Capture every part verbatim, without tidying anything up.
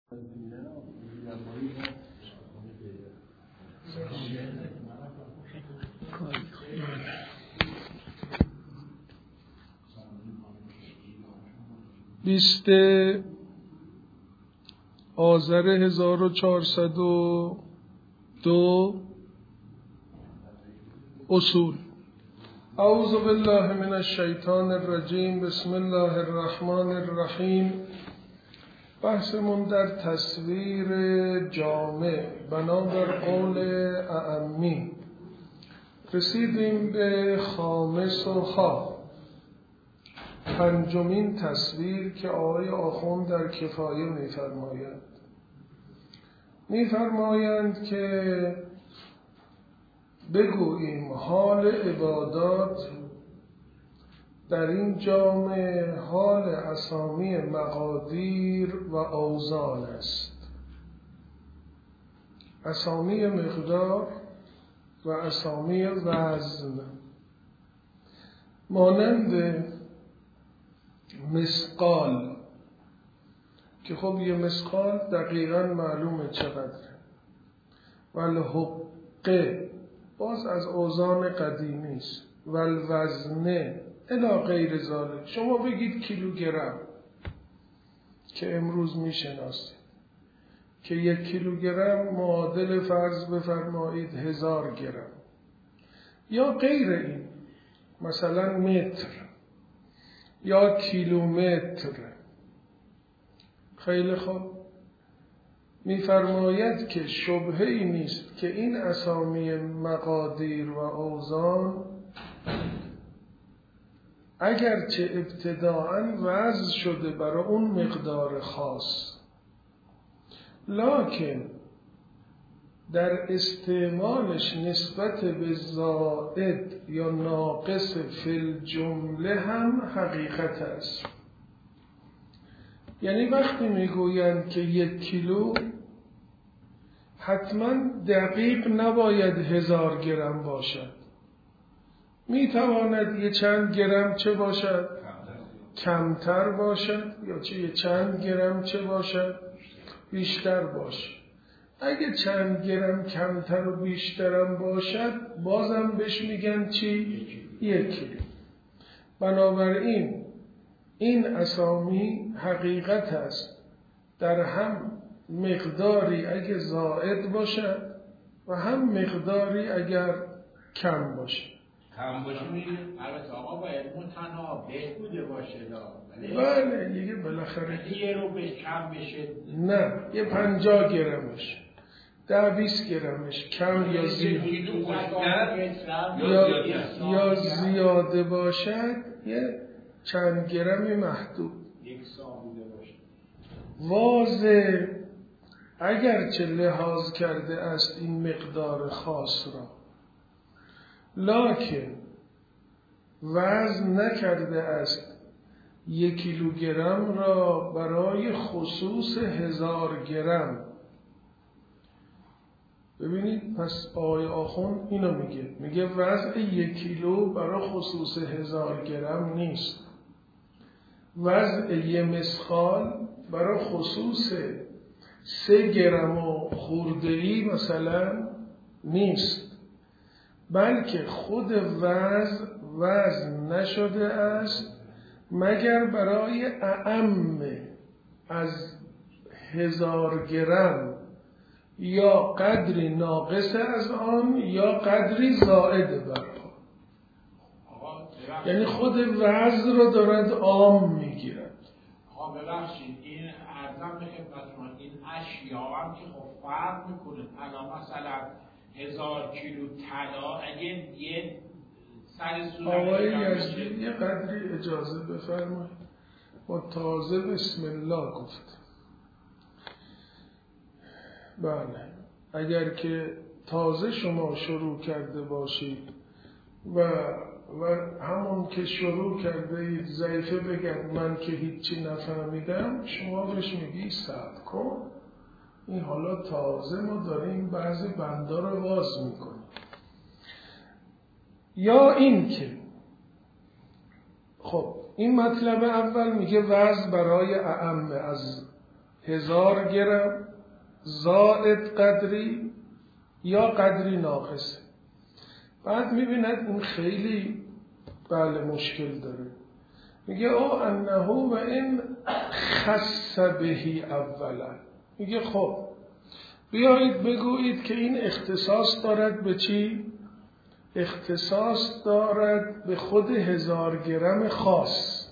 بیست آذر هزار و چهارصد و دو اصول. اعوذ بالله من الشیطان الرجیم. بسم الله الرحمن الرحیم. بحثمون در تصویر جامع بنابر قول اعمی. رسیدیم به خامس و خا، پنجمین تصویر که آقای آخوند در کفایه می‌فرمایند. می‌فرمایند که بگوییم حال عبادات در این جامع حال اسامی مقادیر و اوزان است. اسامی مقدار و اسامی وزن، مانند مسقال که خب یه مسقال دقیقاً معلومه چقدره، والحقه باز از اوزان قدیمی است، والوزنه الی غیر ذالک. شما بگید کیلوگرم که امروز میشناسید که یک کیلوگرم معادل فرض بفرمایید هزار گرم، یا غیر این، مثلا متر یا کیلومتر. خیلی خوب، میفرماید که شبهه‌ای نیست که این اسامی مقادیر و اوزان اگرچه ابتداءً وضع شده برای اون مقدار خاص، لکن در استعمالش نسبت به زائد یا ناقص فی الجمله هم حقیقت است. یعنی وقتی میگویند که یک کیلو حتما دقیق نباید هزار گرم باشد، میتواند یه چند گرم چه باشد؟ کمتر باشد، یا چه یه چند گرم چه باشد؟ بیشتر باشد. اگه چند گرم کمتر و بیشترم باشد بازم بهش میگن چی؟ یک کیلو. بنابراین این اسامی حقیقت است، در هم مقداری اگه زائد باشد و هم مقداری اگر کم باشه. کم باشه میگه البته آقا باید متناوب بوده باشه. بله دیگه بالاخره یه رو به کم بشه، نه یه پنجاه گرمش، ده بیست گرمش کم یا زیاد یا, یا زیاده باشد، یه چند گرمی محدود یک سا بوده باشه. واضح اگرچه لحاظ کرده است این مقدار خاص را، لکن وزن نکرده است یک کیلوگرم را برای خصوص هزار گرم. ببینید پس آقای آخوند اینو میگه، میگه وزن یک کیلو برای خصوص هزار گرم نیست، وزن یک مسقال برای خصوص سه گرم و خورده‌ای مثلا نیست، بلکه خود وزن وزن نشده است مگر برای اعم از هزار گرم، یا قدری ناقص از آن یا قدری زائد بر آن. یعنی خود وزن رو دارد عام میگیرد. آقا ببخشید این ارزم به خدمتتون، این اشیا هم که خب فرق میکنه. الان مثلا هزار کیلو طلا اگه یه سر صورت آقای یزدی یه قدری اجازه بفرمایید، با تازه بسم الله گفت. بله اگر که تازه شما شروع کرده باشید و و همون که شروع کرده اید ضعیفه بگن من که هیچی نفهمیدم، شما بهش میگی صبر کن، این حالا تازه ما داریم بعضی بندا رو واز میکنیم. یا این که خب این مطلب اول میگه وزن برای اعم از هزار گرم زائد قدری یا قدری ناقصه. بعد میبیند این خیلی بله مشکل داره، میگه او انه و این خص بهی اولا، میگه خب بیایید بگویید که این اختصاص دارد به چی؟ اختصاص دارد به خود هزار گرم خاص.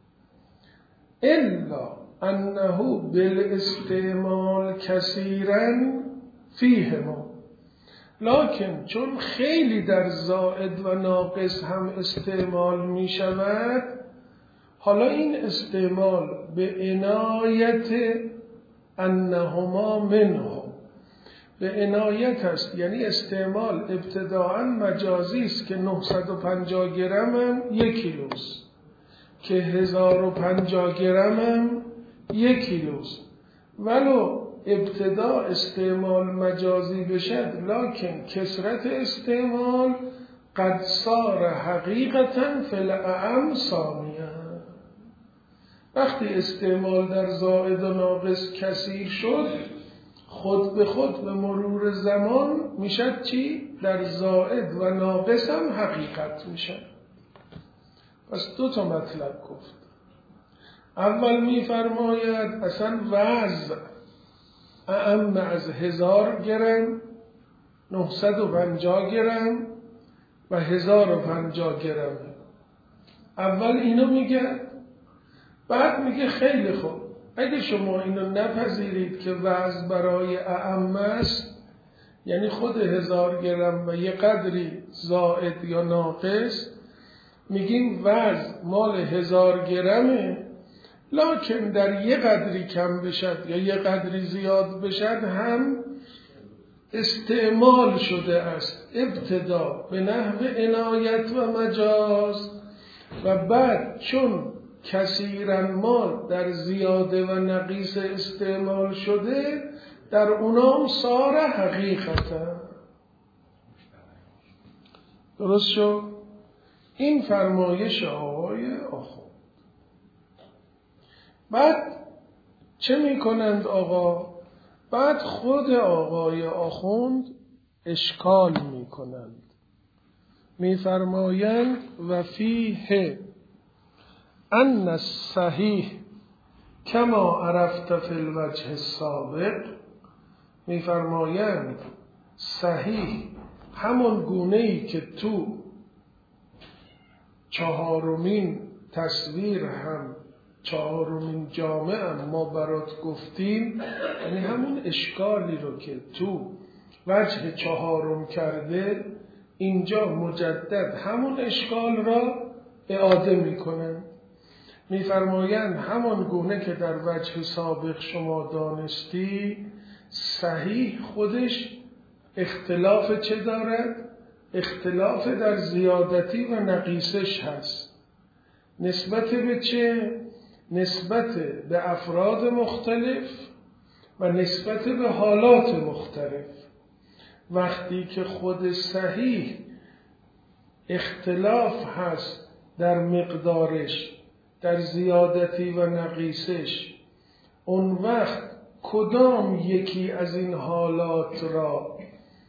الا انه بالاستعمال کثیرا فیهما، لکن چون خیلی در زائد و ناقص هم استعمال می شود، حالا این استعمال به عنایت انهما منه، به عنایت است، یعنی استعمال ابتداعا مجازی است که نهصد و پنجاه گرم هم یک کیلوست، که هزار و پنجاه گرم هم یک کیلوست. ولو ابتدا استعمال مجازی بشد، لکن کثرت استعمال قد صار حقیقتا فی الاعم ثانیه. وقتی استعمال در زائد و ناقص کثیر شد، خود به خود به مرور زمان میشد چی؟ در زائد و ناقص هم حقیقت میشد. پس دو تا مطلب گفت. اول میفرماید اصلا وضع اعم از هزار گرم، نهصد و پنجاه گرم و هزار و پنجاه گرم. اول اینو میگه، بعد میگه خیلی خوب، اگه شما اینو نپذیرید که وزن برای اعم است، یعنی خود هزار گرم و یه قدری زائد یا ناقص، میگیم وزن مال هزار گرمه، لکن در یه قدری کم بشد یا یه قدری زیاد بشد هم استعمال شده است، ابتدا به نحو عنایت و مجاز، و بعد چون کثیرا مال در زیاده و نقیص استعمال شده، در اونام صار حقیقتا. درست شد؟ این فرمایش آقای آخوند. بعد چه میکنند آقا؟ بعد خود آقای آخوند اشکال میکنند، میفرمایند و فیه ان الصحیح کما عرفت فی الوجه السابق، میفرمایند صحیح همون گونه‌ای که تو چهارمین تصویر هم چهارمین جامعه هم ما برات گفتیم، یعنی همون اشکالی رو که تو وجه چهارم کرده، اینجا مجدد همون اشکال را اعاده میکنن. میفرمایند همان گونه که در وجه سابق شما دانستی، صحیح خودش اختلاف چه دارد؟ اختلاف در زیادتی و نقیصش هست. نسبت به چه؟ نسبت به افراد مختلف و نسبت به حالات مختلف. وقتی که خود صحیح اختلاف هست در مقدارش، در زیادتی و نقیصش، اون وقت کدام یکی از این حالات را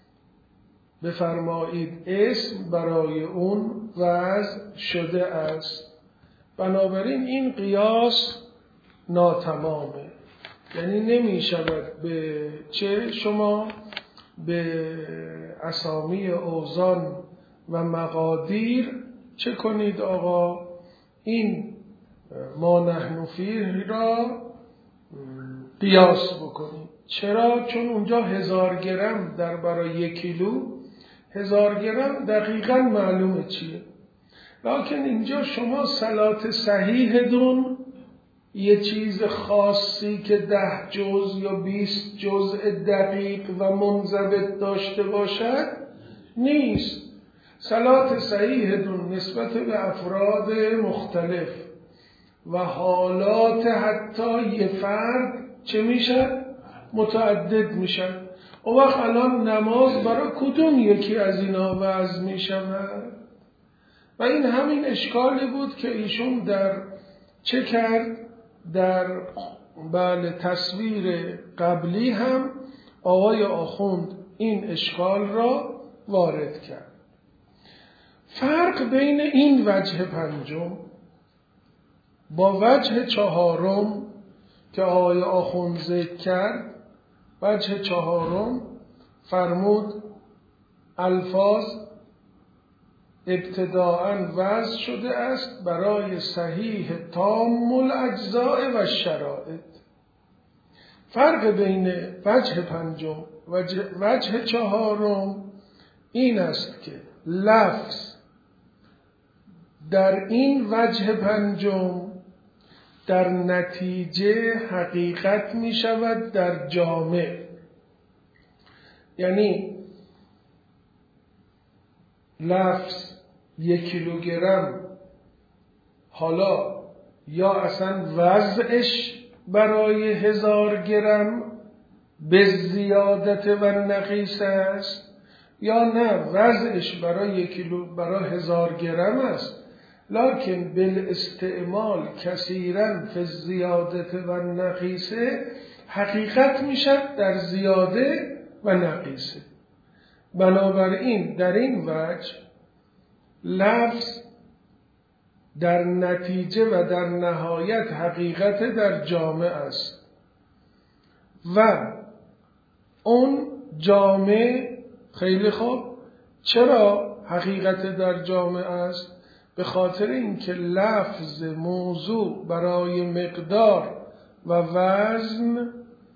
بفرمایید اسم برای اون وضع شده است. بنابراین این قیاس ناتمامه، یعنی نمی شود به چه شما به اسامی اوزان و مقادیر چه کنید آقا؟ این ما نحن فیه را قیاس بکنید. چرا؟ چون اونجا هزار گرم در برای یک کیلو، هزار گرم دقیقاً معلومه چیه، لکن اینجا شما صلات صحیح دون یه چیز خاصی که ده جز یا بیست جزء دقیق و منضبط داشته باشد نیست. صلات صحیح دون نسبت به افراد مختلف و حالات حتی یه فرد چه میشد؟ متعدد میشد. اون وقت الان نماز برای کدوم یکی از اینا وضع میشود؟ و این همین اشکالی بود که ایشون در چه کرد؟ در بله تصویر قبلی هم آقای آخوند این اشکال را وارد کرد. فرق بین این وجه پنجم با وجه چهارم که آقای آخوند ذکر کرد، وجه چهارم فرمود الفاظ ابتداءً وضع شده است برای صحیح تام الاجزاء و شرائط. فرق بین وجه پنجم و وجه چهارم این است که لفظ در این وجه پنجم در نتیجه حقیقت می شود در جامع. یعنی لفظ یک کیلوگرم حالا یا اصلا وضعش برای هزار گرم به زیادت و نقیص است، یا نه وضعش برای یک کیلو برای هزار گرم است لکن بالاستعمال کثیرا فی الزیادت و نقیصه حقیقت میشد در زیاده و نقیصه. بنابراین در این وجه لفظ در نتیجه و در نهایت حقیقت در جامع است و اون جامع خیلی خوب. چرا حقیقت در جامع است؟ به خاطر اینکه لفظ موضوع برای مقدار و وزن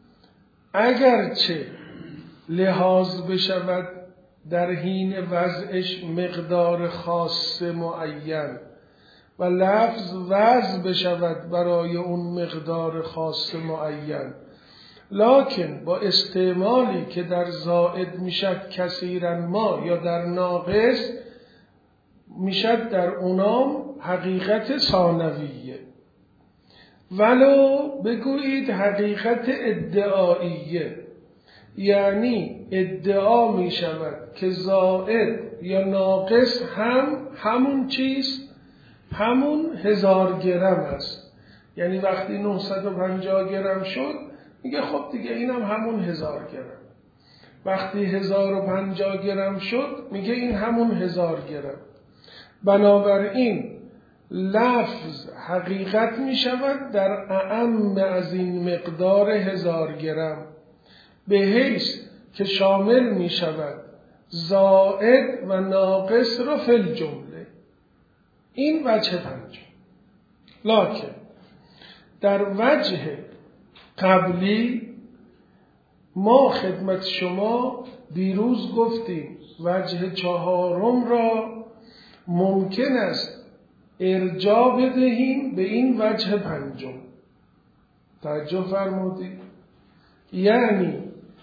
اگرچه لحاظ بشود در حین وضعش مقدار خاص معین و لفظ وضع بشود برای اون مقدار خاص معین، لکن با استعمالی که در زائد میشد کثیرا ما یا در ناقص میشد در اونام حقیقت ثانویه. ولو بگویید حقیقت ادعاییه، یعنی ادعا می شود که زائد یا ناقص هم همون چیست، همون هزار گرم است. یعنی وقتی نهصد و پنجاه گرم شد میگه خب دیگه اینم همون هزار گرم. وقتی هزار و پنجاه گرم شد میگه این همون هزار گرم. بنابراین لفظ حقیقت می شود در اعم از این مقدار هزار گرم به حیث که شامل می شود زائد و ناقص را فی الجمله. این وجه پنجم. لکن در وجه قبلی ما خدمت شما دیروز گفتیم وجه چهارم را ممکن است ارجاع بدهیم به این وجه پنجم. توجه فرمودید؟ یعنی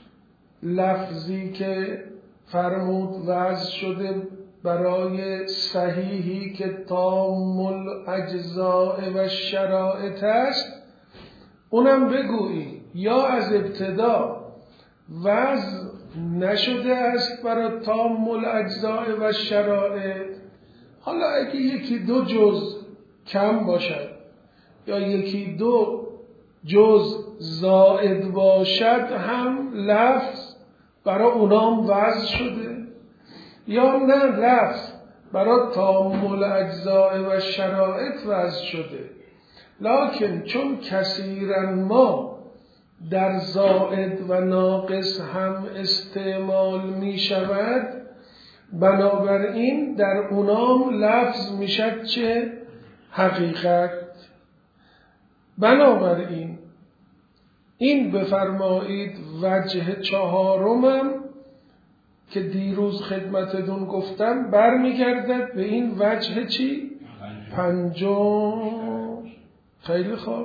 لفظی که فرمود وضع شده برای صحیحی که تام الاجزاء و شرائط است، اونم بگویی یا از ابتدا وضع نشده است برای تام الاجزاء و شرائط، حالا اگه یکی دو جز کم باشد یا یکی دو جز زائد باشد هم لفظ برای اونام وضع شده، یا نه لفظ برای تام الاجزاء و شرائط وضع شده، لکن چون کثیرا ما در زائد و ناقص هم استعمال می شود، بنابراین در اونام لفظ می شد چه؟ حقیقت. بنابراین این بفرمایید وجه چهارمم که دیروز خدمتتون گفتم برمیگردد به این وجه چی؟ پنجم. خیلی خوب.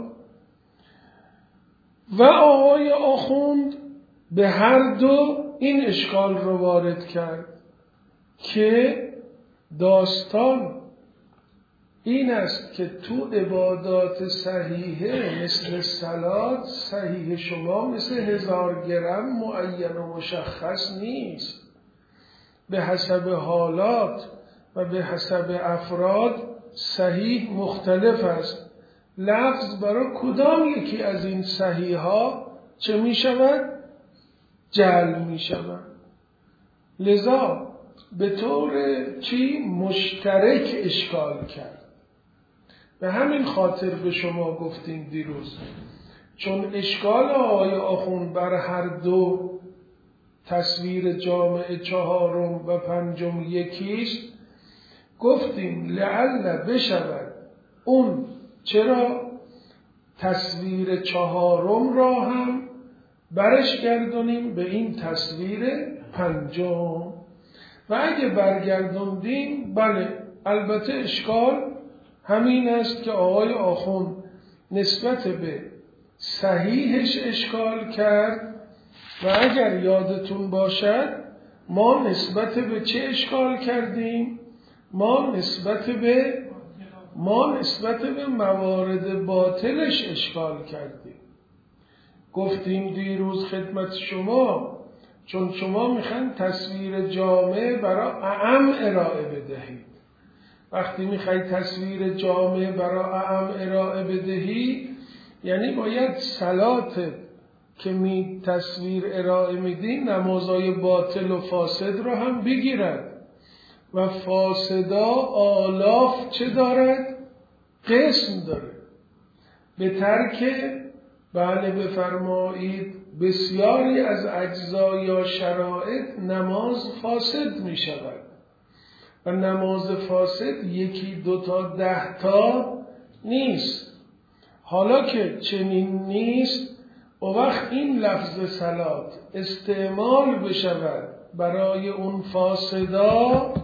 و آقای آخوند به هر دو این اشکال رو وارد کرد که داستان این است که تو عبادات صحیحه مثل صلات صحیح شما مثل هزار گرم معین و مشخص نیست، به حسب حالات و به حسب افراد صحیح مختلف است. لفظ برای کدام یکی از این صحیح ها چه می شود؟ جعل می شود. لذا به طور چی مشترک اشکال کرد. به همین خاطر به شما گفتیم دیروز، چون اشکال آقای آخوند بر هر دو تصویر جامع چهارم و پنجم یکیست، گفتیم لعل بشود اون چرا تصویر چهارم را هم برش گردونیم به این تصویر پنجم، و اگه برگردوندیم بله البته اشکال همین است که آقای آخوند نسبت به صحیحش اشکال کرد، و اگر یادتون باشد ما نسبت به چه اشکال کردیم؟ ما نسبت به ما نسبت به موارد باطلش اشکال کردیم. گفتیم دیروز خدمت شما چون شما میخواین تصویر جامع برای اعم ارائه بدهید. وقتی میخوای تصویر جامع برای اعم ارائه بدهی یعنی باید صلات که می تصویر ارائه میدین نمازهای باطل و فاسد رو هم بگیرد، و فاسدا آلاف چه دارد؟ قسم داره. به ترک بله بفرمایید بسیاری از اجزا یا شرایط نماز فاسد می شود، و نماز فاسد یکی دو تا ده تا نیست. حالا که چنین نیست و وقت این لفظ صلات استعمال بشود برای اون فاسدا،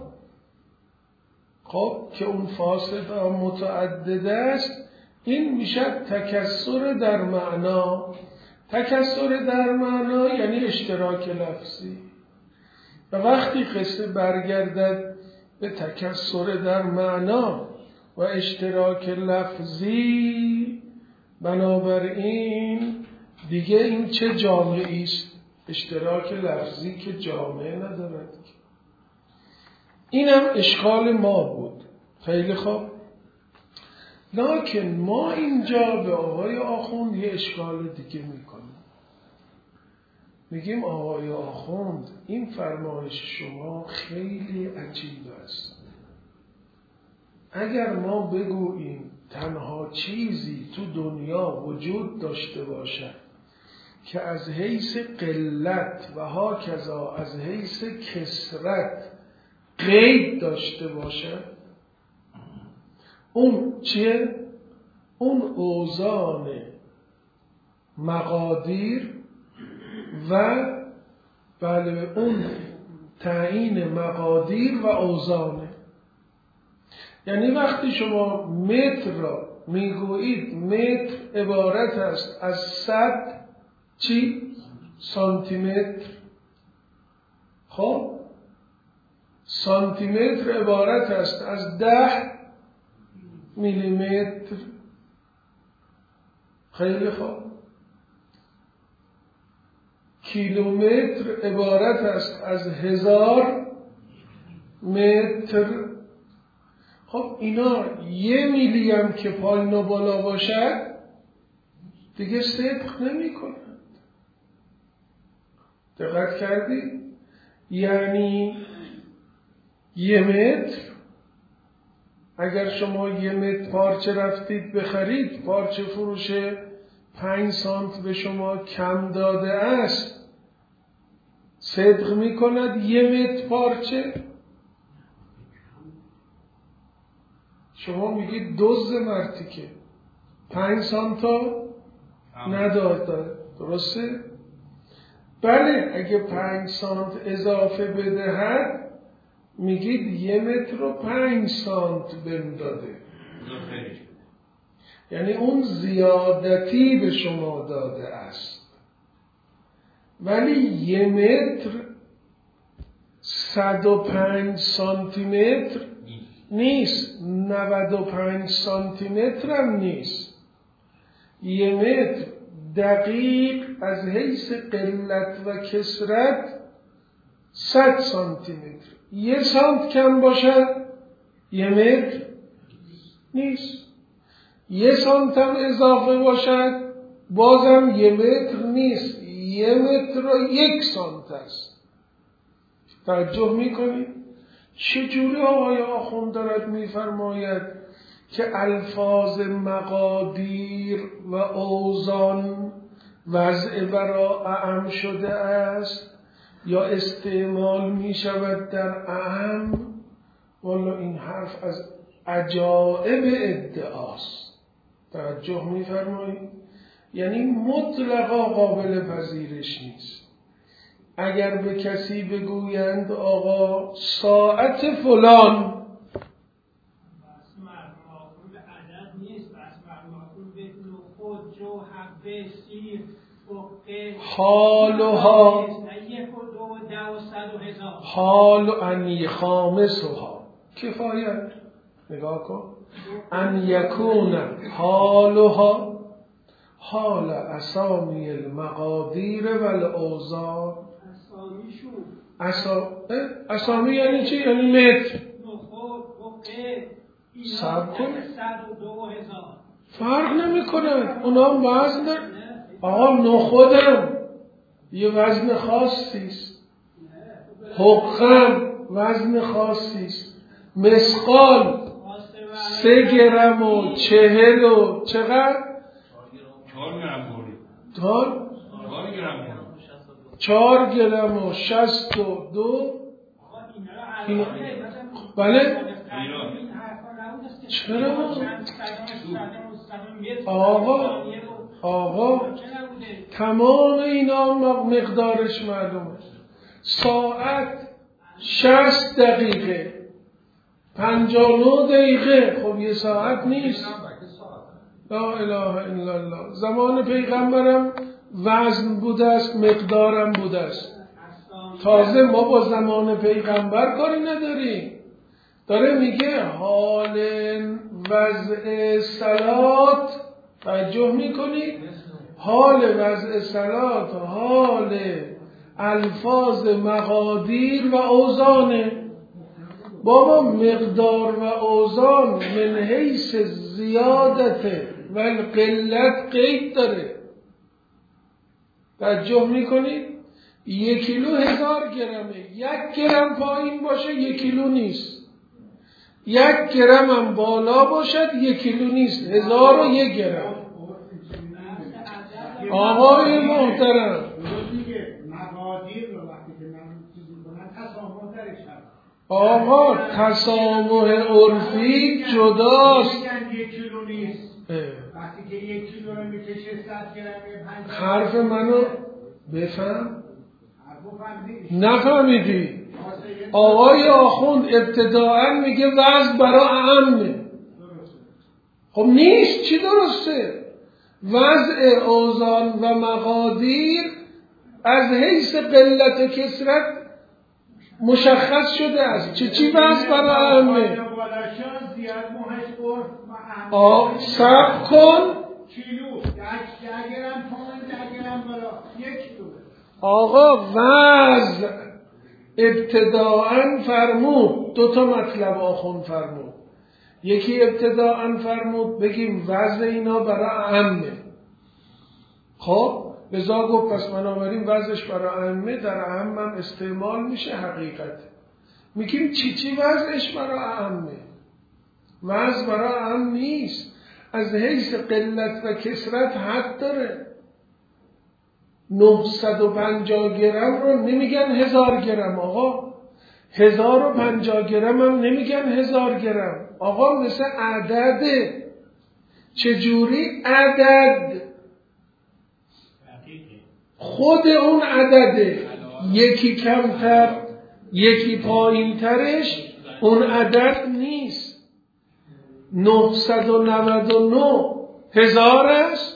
خب که اون فاسدا متعدد است، این میشه تکسر در معنا. تکسر در معنا یعنی اشتراک لفظی، و وقتی قصه برگردد به تکسر در معنا و اشتراک لفظی، بنابراین دیگه این چه جامعی است؟ اشتراک لفظی که جامعه ندارد. اینم اشکال ما بود. خیلی خوب، لکن ما اینجا به آقای آخوند یه اشکال دیگه میکنیم. میگیم آقای آخوند این فرمایش شما خیلی عجیب است. اگر ما بگوییم تنها چیزی تو دنیا وجود داشته باشد که از حیث قلت و ها کذا از حیث کثرت قید داشته باشد، اون چیه؟ اون اوزان مقادیر و بله اون تعیین مقادیر و اوزانه. یعنی وقتی شما متر را میگویید متر عبارت است از صد چی؟ سانتی متر. خب سانتی متر عبارت است از ده میلی متر. خیلی خوب، کیلومتر عبارت است از هزار متر. خب اینا یه میلی هم که پایین و بالا باشد دیگه صدق نمی کنند. دقت کردی؟ یعنی یه متر، اگر شما یه متر پارچه رفتید بخرید، پارچه فروش پنج سانت به شما کم داده است، صدق می کند یه متر پارچه؟ شما میگید دوز مرتیکه پنج سانتا نداده، درسته؟ بله اگه پنج سانت اضافه بدهد میگید یه متر و پنج سانت بهم داده، یعنی اون زیادتی به شما داده است. ولی یه متر صد و پنج سانتی متر نیست، نود و پنج سانتی متر هم نیست. یه متر دقیق از حیث قلت و کثرت صد سانتی متر. یه سانت کم باشد یه متر نیست. یه سانتم اضافه باشد بازم یه متر نیست، یه متر و یک سانت است. توجه میکنید چجوری آقای آخوند دارد میفرماید که الفاظ مقادیر و اوزان وضع برا اعم شده است یا استعمال می شود در اعم. والا این حرف از عجائب ادعاست. توجه می فرمایید؟ یعنی مطلقا قابل پذیرش نیست. اگر به کسی بگویند آقا ساعت فلان حالها حال انی خامسها کفایت. نگاه کن ان یکون حالها حال اسامی المقادیر و الاوزان. اسا... اسامی یعنی چی؟ یعنی متر. سب کن فرق نمی کند، اونا وزن دارن. آقا نخودم یه وزن خاصیست، حقم وزن خاصیست، مسقال سه گرم و چهل و چقدر؟ چهار گرم بوری دار؟ چهار گرم چهار گرم و شست و دو. این... بله؟ چرا؟ آقا آقا تمام اینا مقدارش معلومه. ساعت شصت دقیقه، پنجاه و نه دقیقه، خب یه ساعت نیست. لا اله الا الله. زمان پیغمبرم وزن بوده است، مقدارم بوده است. تازه ما با زمان پیغمبر کاری نداریم. داره میگه حال وضع صلات. توجه میکنی؟ حال وضع صلات حال الفاظ مقادیر و اوزانه. بابا مقدار و اوزان من حیث زیادت و قلت قید داره. توجه میکنی؟ یک کیلو هزار گرمه، یک گرم پایین باشه یک کیلو نیست، یک گرم هم بالا باشد یک کیلو نیست، هزار و یک گرم. آقای محترم آقا تسامح عرفی جداست. وقتی که یک کیلو رو میکشه صد گرم حرف منو بفهم. نفهمیدی؟ آقای آخوند ابتداعا میگه وزن برای اعمه. خب نیست. چی درسته؟ وضع اوزان و مقادیر از حیث قلت و کثرت مشخص شده است. چی چی وزن برای اعمه؟ آه صبر کن. آقا وضع ابتداعا فرمود. دو تا مطلب آخوند فرمود. یکی ابتداعا فرمود بگیم وضع اینا برای اعمه. خب بذار گفت پس بنابراین وضعش برای اعمه، در اعم هم استعمال میشه. حقیقت میگیم چی چی وضعش برای اعمه؟ وضع برای اعم نیست. از حیث قلت و کثرت حد داره. نهصد و پنجاه گرم رو نمیگن هزار گرم آقا، هزار و پنجاه گرم هم نمیگن هزار گرم آقا. مثل عدده. چجوری عدد؟ خود اون عدده، یکی کمتر یکی پایین ترش اون عدد نیست. نهصد و نود و نه هزار است؟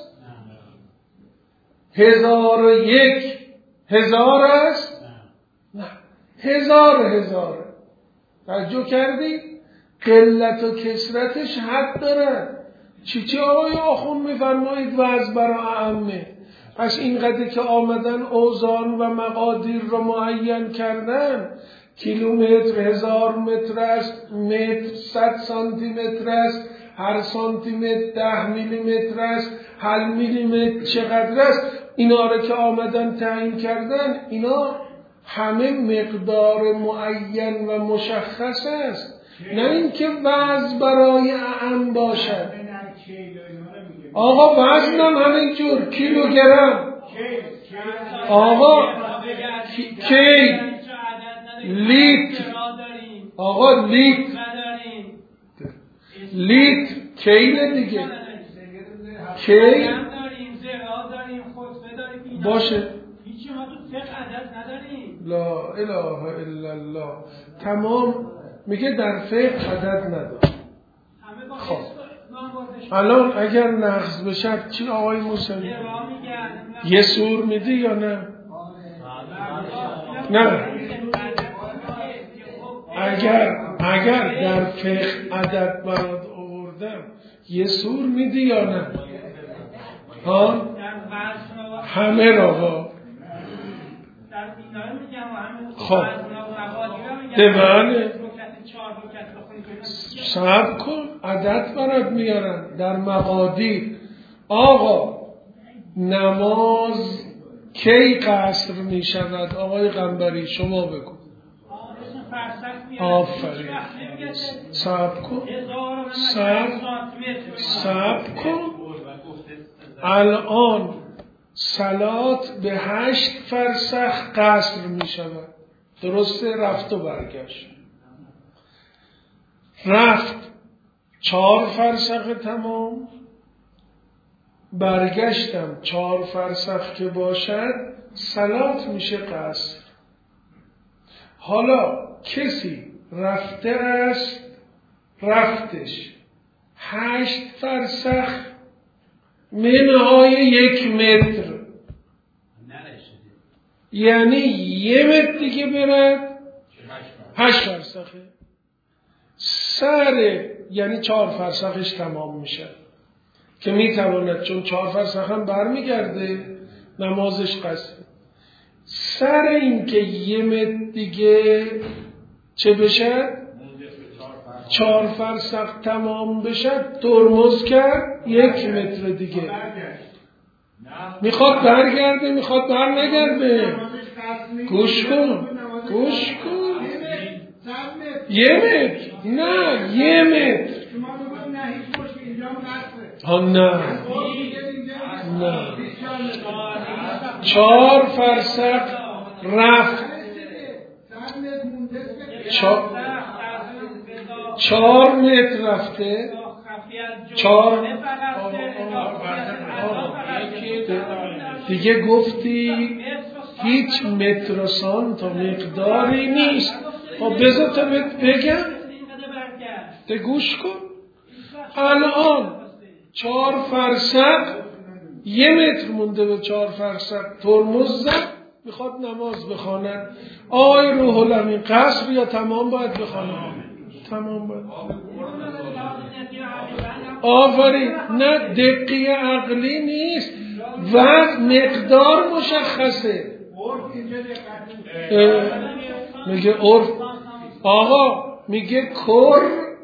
هزار و یک هزار است؟ نه، هزار هزار. توجه کردید؟ قلت و کثرتش حد داره. چی چی آقای آخوند میفرمایید وضع برای اعمه؟ پس اینقدر که آمدن اوزان و مقادیر رو معین کردن، کیلومتر هزار متر است، متر صد سانتی متر است، هر سانتی متر ده میلی متر است، هر میلی متر چقدر است، اینا رو که آمدن تعیین کردن، اینا همه مقدار معین و مشخص است، نه اینکه وزن برای اعم باشد. آقا وزن هم همینجور کیلوگرم. آقا کی لیتر، آقا لیتر لیتر کیله دیگه، کی باشه. لا اله الا الله. تمام میگه در فقه عدد نداره. خب الان اگر نقض بشه چی آقای موسوی؟ یه سور میدی یا نه؟ نه اگر اگر در فقه عدد برات آوردم یه سور میدی یا نه؟ ها؟ همه را ها. خب دوانه صبر کن، عدد برات میارن در مقادیر. آقا نماز کی قصر میشود؟ آقای قنبری شما بگو. آفرین. صبر کن صبر صبر کن. الان صلات به هشت فرسخ قصر می شود، درسته؟ رفت و برگشت. رفت چهار فرسخ تمام، برگشتم چهار فرسخ که باشد صلات میشه قصر. حالا کسی رفته است، رفتش هشت فرسخ منهای یک متر، یعنی یه متر دیگه برد هشت فرسخه سر، یعنی چهار فرسخش تمام میشه که میتواند، چون چهار فرسخ هم برمیگرده نمازش قصره. سر این که یه متر دیگه چه بشه؟ چهار فرسخ تمام بشه، ترمز کرد یک متر دیگه. میخواد برگرده میخواد بر نگرده. گوش کن گوش کن. یه متر نه یه متر. ها نه نه چهار فرسخ رفت، چهار چهار متر رفته، چهار دیگه گفتی هیچ متر و سانت مقداری نیست. خب بذار تا بگم، ده گوش کن. الان چهار فرسخ یه متر مونده به چهار فرسخ، ترمز زد میخواد نماز بخواند. آی روح الامین قصر یا تمام باید بخواند؟ تمام باید. آفرین. نه دقیق عقلی نیست، وقت مقدار مشخصه. میگه عرف. آقا میگه کر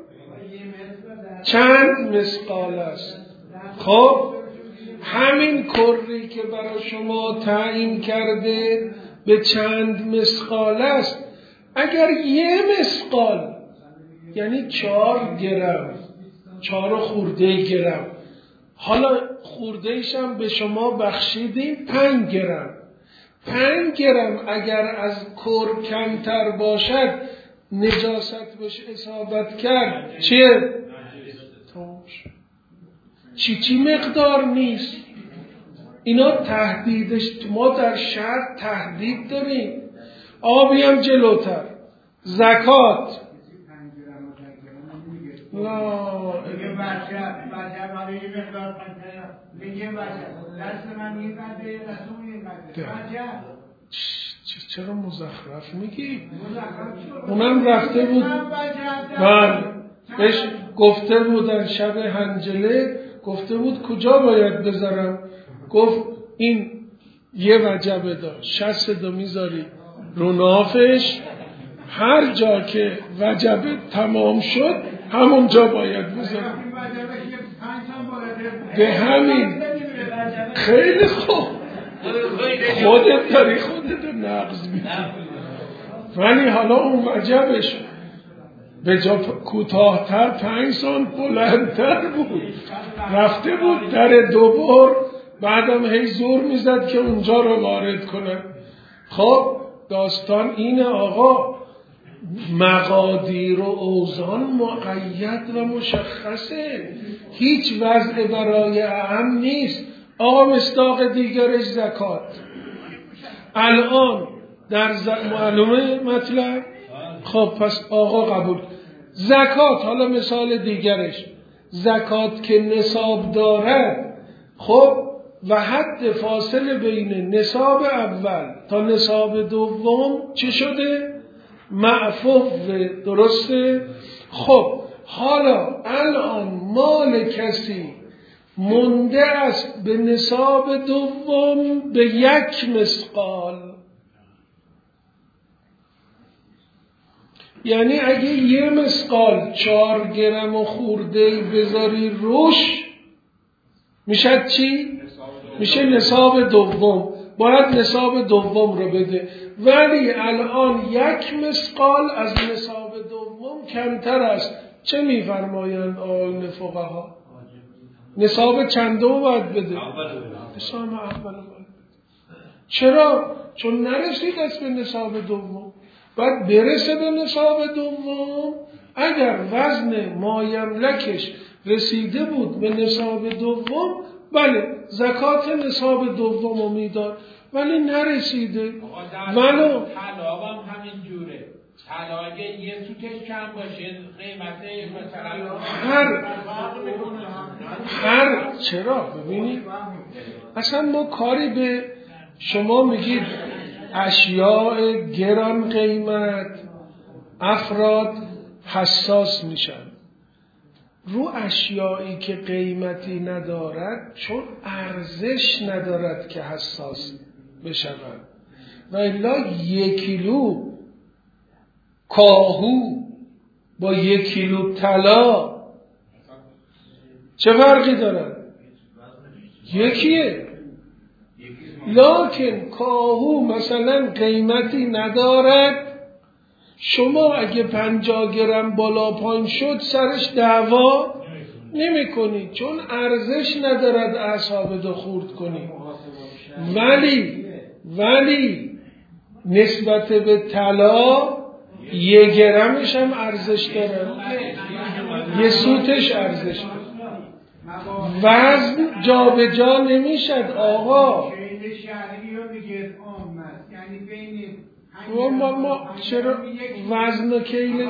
چند مثقال است. خب همین کری که برای شما تعیین کرده به چند مثقال است. اگر یه مثقال یعنی چهار گرم، چهار خورده گرم، حالا خوردهش هم به شما بخشیدیم پنج گرم، پنج گرم اگر از کر کمتر باشد نجاست بهش اصابت کرد چیه؟ چی چی مقدار نیست. اینا تهدیدش، ما در شرط تهدید داریم. آبی هم جلوتر، زکات لا میگه بچه بچه برای یه مقدار پنجره میگه بچه دست من این قدره دست اون این قدره بچه چرا مزخرف میگی؟ اونم رفته بود من بهش گفته بودن شب هنجله، گفته بود کجا باید بذارم؟ گفت این یه وجبه داشت، شست دو میذاری رو نافش، هر جا که وجبه تمام شد همونجا باید بذاریم. به همین خیلی خوب خودت داری خودت رو نقض میدی، ولی حالا اون وجبش به جا کوتاه‌تر پنج سانت بلندتر بود، رفته بود در دوبار، بعدم هی زور میزد که اونجا رو وارد کنن. خب داستان اینه آقا، مقادیر و اوزان مقید و مشخصه، هیچ وضع برای اهم نیست. آقا مصداق دیگرش زکات. الان در ز... معلومه مطلب؟ خب پس آقا قبول. زکات حالا مثال دیگرش، زکات که نصاب دارد، خب و حد فاصله بین نصاب اول تا نصاب دوم چه شده؟ معفو. درسته؟ خب حالا الان مال کسی مونده است به نصاب دوم به یک مثقال، یعنی اگه یه مثقال چهار گرم و خورده بذاری روش میشه چی؟ میشه نصاب دوم، باید نصاب دوم رو بده. ولی الان یک مثقال از نصاب دوم کمتر است، چه میفرمایند آیین فقها؟ نصاب چندم باید بده؟ نصاب اول باید بده. چرا؟ چون نرسید است به نصاب دوم، باید برسه به نصاب دوم. اگر وزن مایملکش رسیده بود به نصاب دوم، بله زکات نصاب دوم رو میداد، ولی نرسیده. ولو طلا هم همین جوره، طلا اگه یه سوتش کم باشه قیمته مثلا هر هر چرا ببینید اصلا ما کاری به شما میگید اشیاء گران قیمت افراد حساس میشن رو اشیایی که قیمتی ندارد، چون ارزش ندارد که حساس بشوند. و الا یک کیلو کاهو با یک کیلو طلا چه فرقی دارد؟ یکیه. لکن کاهو مثلا قیمتی ندارد، شما اگه پنجاه گرم بالا پایین شد سرش دعوا نمی کنید، چون ارزش ندارد اعصاب دو خورد کنید. ولی ولی نسبت به طلا یه گرمش هم ارزش داره، یه سوتش ارزش داره. وزن جا به جا نمیشد آقا. ما ما ما چرا وزن و کیل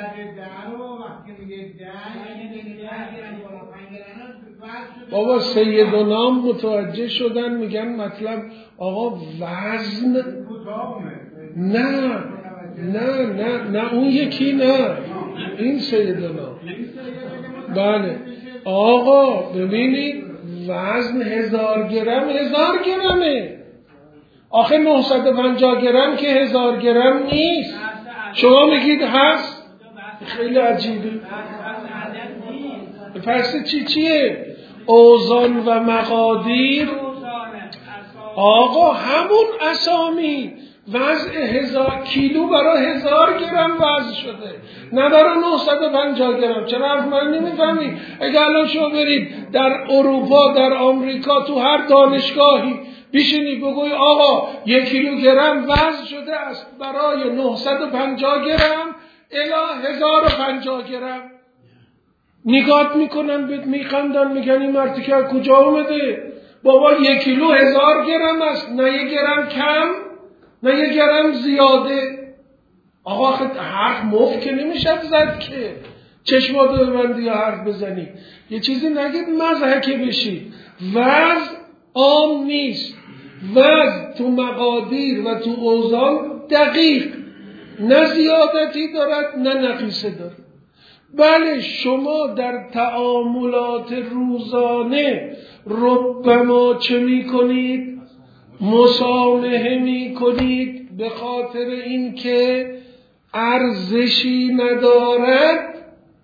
بابا سیدونام متوجه شدن، میگن مطلب آقا وزن نه نه نه نه اون یکی نه، این سیدونام. بله آقا ببینید وزن هزار گرم هزار گرمه، آخه نهصد و پنجاه گرم که هزار گرم نیست. شما میگید هست؟ خیلی عجیبه. پس چی چیه؟ اوزان و مقادیر. آقا همون اسامی، وزن هزار کیلو برای هزار گرم وزن شده، نه برای نهصد و پنجاه گرم. چرا حرف من نمیفهمی؟ اگه الان شما برید در اروپا در آمریکا تو هر دانشگاهی بیشینی بگوی آقا یک کیلو گرم وزن شده است برای نهصد و پنجاه گرم الی هزار و پنجاه گرم، نگات میکنن بهت میخندن، میگن این مرتی که کجا اومده؟ بابا یک کیلو هزار گرم است، نه یک گرم کم نه یک گرم زیاده. آقا حرف مفت که نمیشه زد که چشماتو ببندی یا حرف بزنی. یه چیزی نگید مضحکه بشید. وزن عام نیست، وزن تو مقادیر و تو اوزان دقیق، نه زیادتی دارد نه نقیصه دارد. بله شما در تعاملات روزانه ربما چه می کنید؟ مسامحه می کنید به خاطر اینکه ارزشی ندارد.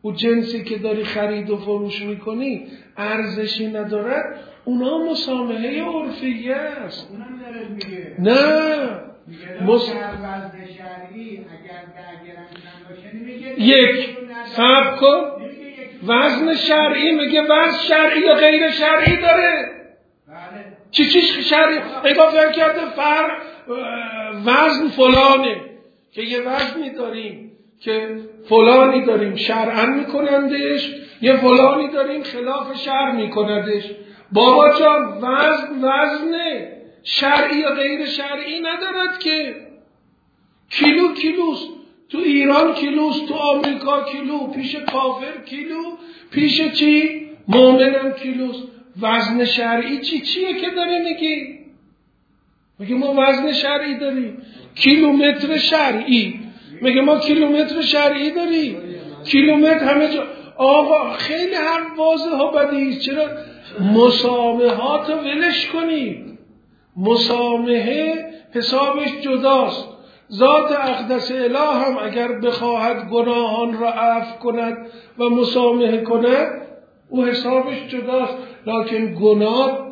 او جنسی که داری خرید و فروش میکنی ارزشی ندارد، اونا مسامحه عرفیه است. اونم داره میگه نه میگه مس... وزن شرعی اگر درگیرم باشه نمیگه یک صبر کن، وزن شرعی میگه وزن شرعی یا غیر شرعی داره. بله چی چیش شرعی؟ نگاه فکر کرده فرق وزن فلانه که یه وزنی داریم که فلانی داریم شرعاً میکنندش، یه فلانی داریم خلاف شرع میکندش. بابا جان وزن وزنه، شرعی یا غیر شرعی ندارد که. کیلو کیلوست، تو ایران کیلوست، تو آمریکا کیلو، پیش کافر کیلو، پیش چی؟ مؤمنم کیلوست. وزن شرعی چی چیه که داری میگی؟ میگه ما وزن شرعی داریم. کیلومتر شرعی، میگه ما کیلومتر شرعی داریم. کیلومتر همه جا. آقا خیلی هم واضحه ها بدیهی. چرا مسامحات رو ولش کنید؟ مسامحه حسابش جداست. ذات اقدس اله هم اگر بخواهد گناهان را عفو کند و مسامحه کند، او حسابش جداست. لکن گناه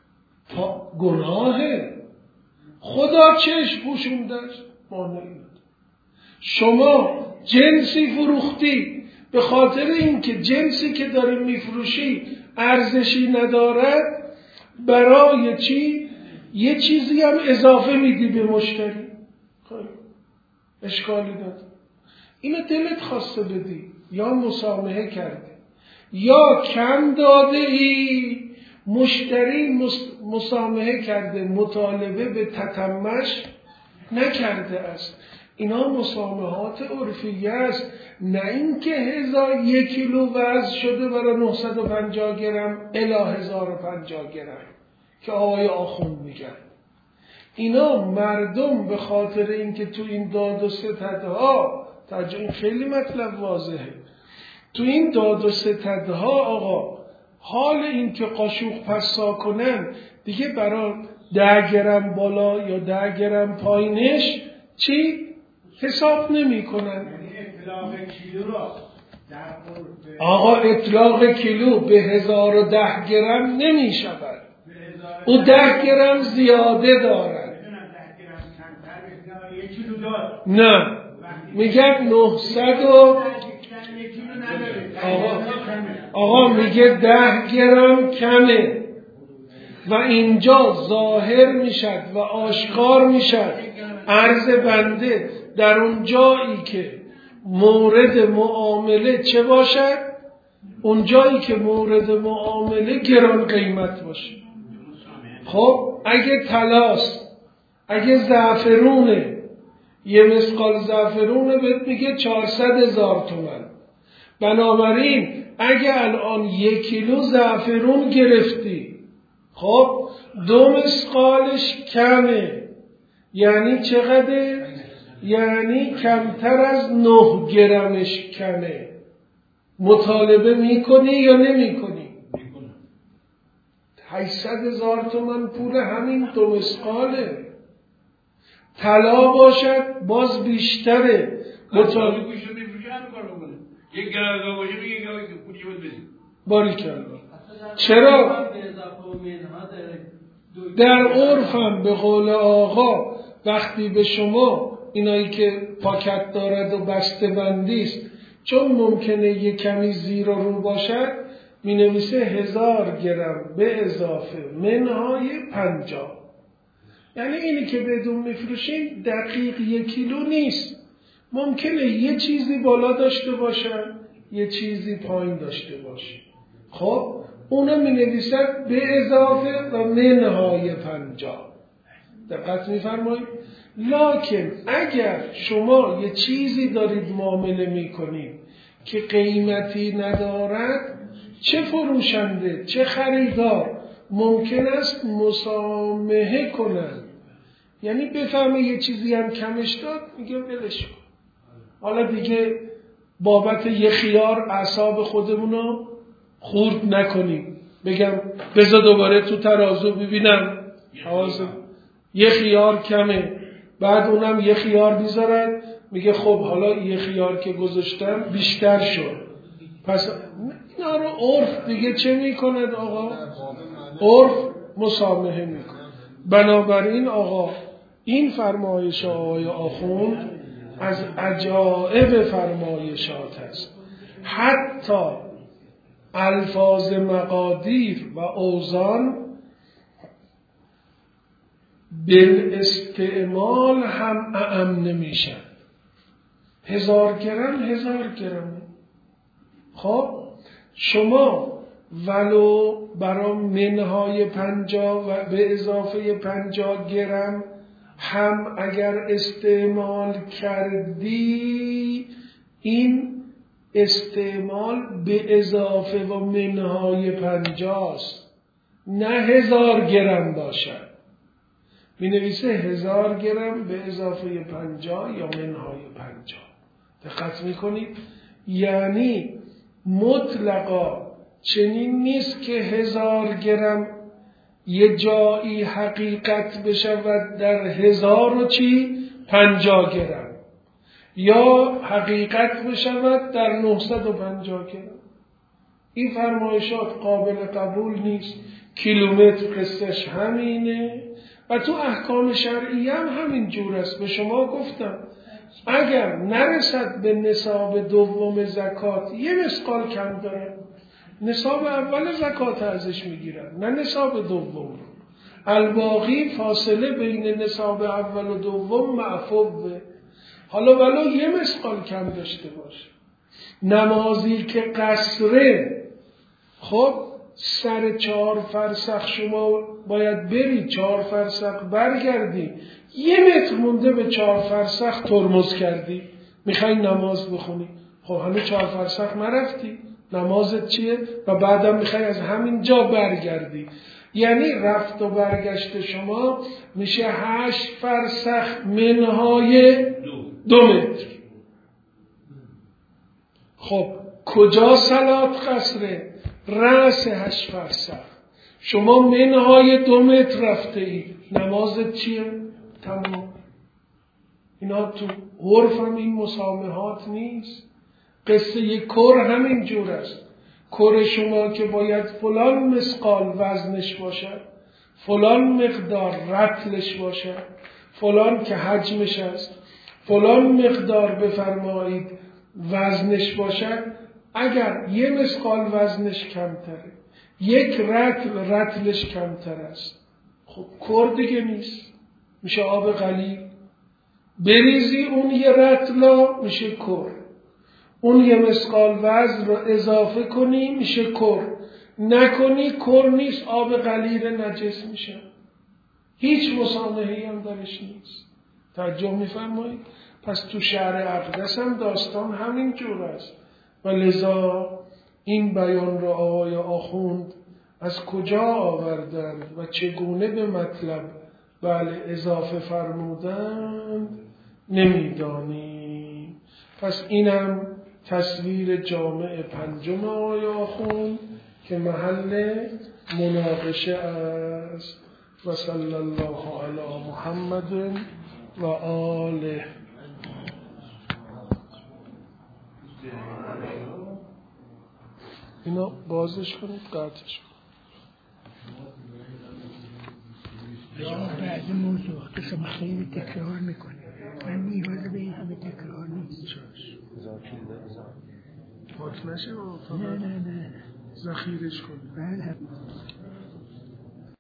گناهه. خدا چشم پوشونده‌است. ما نمی‌دونیم. شما جنسی فروختی به خاطر اینکه جنسی که داری میفروشی ارزشی ندارد، برای چی؟ یه چیزی هم اضافه میدی به مشتری. خب اشکالی داره. اینو دلت خواسته بدی یا مسامحه کردی یا کم داده ای، مشتری مسامحه کرده، مطالبه به تتمش نکرده است. اینا مسامحات عرفیه است، نه اینکه هزار یک کیلو وزن شده برای نهصد و پنجاه گرم الی هزار و پنجاه گرم که آقای آخوند میگن. اینا مردم به خاطر اینکه تو این داد و ستدها، تا این خیلی مطلب واضحه، تو این داد و ستدها آقا حال این که قاشوق پسا کنن دیگه برای ده گرم بالا یا ده گرم پایینش چی؟ حساب نمی کنن. یعنی اطلاق کیلو را آقا اطلاق کیلو به هزار و ده گرم نمی شود. او ده گرم زیاده دارد. نه میگن نهصد و آقا, آقا میگه ده گرم کمه و اینجا ظاهر میشد و آشکار میشد عرض بنده در اون جایی که مورد معامله چه باشد؟ اون جایی که مورد معامله گران قیمت باشه. خب اگه طلاست، اگه زعفرونه، یه مسقال زعفرونه بهت میگه چهارصد هزار تومان. بنابراین اگه الان یک کیلو زعفرون گرفتی، خب دو مسقالش کمه، یعنی چقدر؟ یعنی کمتر از نه گرمش کمه. مطالبه میکنی یا نمیکنی؟ هشتصد هزار تومان پول همین دو مسقاله. طلا باشد باز بیشتره. مطالبه یک گرم باشه میگه که پولی بود بزنید. باریکلا. چرا؟ در عرفم به قول آقا وقتی به شما اینایی که پاکت دارد و بسته بندیست، چون ممکنه یک کمی زیر و رو باشد، می نویسه هزار گرم به اضافه منهای پنجاه. یعنی اینی که بدون میفروشین دقیق یک کیلو نیست. ممکنه یه چیزی بالا داشته باشن، یه چیزی پایین داشته باشه. خب اونا می نویسن به اضافه و منهای پنجاه. دقت می فرمایید؟ لکن اگر شما یه چیزی دارید معامله می کنید که قیمتی ندارد، چه فروشنده چه خریدار ممکن است مسامحه کنند. یعنی بفهمه یه چیزی هم کمش داد، میگه ولش کن، حالا دیگه بابت یه خیار اعصاب خودمونو خورد نکنیم. بگم بذار دوباره تو ترازو ببینم حواسم یه خیار کمه، بعد اونم یه خیار میذارن، میگه خب حالا یه خیار که گذاشتم بیشتر شد، پس اینا رو عرف دیگه چه میکند آقا؟ عرف مسامحه میکند. بنابراین آقا این فرمایش آقای آخوند از عجائب فرمایشات است. حتی الفاظ مقادیر و اوزان بالاستعمال هم اعم نمیشن. هزار گرم هزار گرم. خب شما ولو برای منهای پنجاه و به اضافه پنجاه گرم هم اگر استعمال کردی، این استعمال به اضافه و منهای پنجاه است، نه هزار گرم باشد. می نویسه هزار گرم به اضافه پنجاه یا منهای پنجاه. دقت می کنید؟ یعنی مطلقا چنین نیست که هزار گرم یه جایی حقیقت بشود در هزار و چی؟ پنجاه گرم، یا حقیقت بشود در نهصد و پنجاه گرم. این فرمایشات قابل قبول نیست. کیلومتر قصهش همینه و تو احکام شرعی هم همین جور است. به شما گفتم اگر نرسد به نصاب دوم زکات، یه مثقال کم داره، نصاب اول زکات ازش میگیرن، نه نصاب دوم. الباقی فاصله بین نصاب اول و دوم معفوه. حالا ولو یه مثقال کم داشته باشه. نمازی که قصره، خب سر چهار فرسخ شما باید بری، چهار فرسخ برگردی، یه متر مونده به چهار فرسخ ترمز کردی، میخوای نماز بخونی، خب همه چهار فرسخ نرفتی، نمازت چیه؟ و بعدم میخوای از همین جا برگردی. یعنی رفت و برگشت شما میشه هشت فرسخ منهای دو متر. خب کجا صلات قصره؟ رأس هشت فرسخ. شما منهای دو متر رفته ای، نمازت چیه؟ تمام. اینا تو عرف هم این مسامحات نیست. قصه یک کر همین جور است. کر شما که باید فلان مثقال وزنش باشد، فلان مقدار رطلش باشد، فلان که حجمش است، فلان مقدار بفرمایید وزنش باشد، اگر یه مثقال وزنش کمتره، یک رطل رطلش کمتر است، خب کر دیگه نیست، میشه آب قلیل. بریزی اون یه رطلا میشه کر، اون یه مثقال وزن رو اضافه کنی میشه کر، نکنی کر نیست، آب قلیل نجس میشه. هیچ مسامحه‌ای هم درش نیست. توجه میفرمایید؟ پس تو شرع اقدس هم داستان همین جور است و لذا این بیان را آقای آخوند از کجا آوردند و چگونه به مطلب بله اضافه فرمودند نمیدانیم. پس اینم تصویر جامع پنجم آقای آخوند که محل مناقشه است. و صلی الله علی محمد و آله. اینا بازش کنید، قطعش کنید. بعض موضوعات شما خیلی تکرار میکنه، من نیاز به این همه تکرار نیست. پاک نشه؟ نه نه نه ذخیرش کنید. بله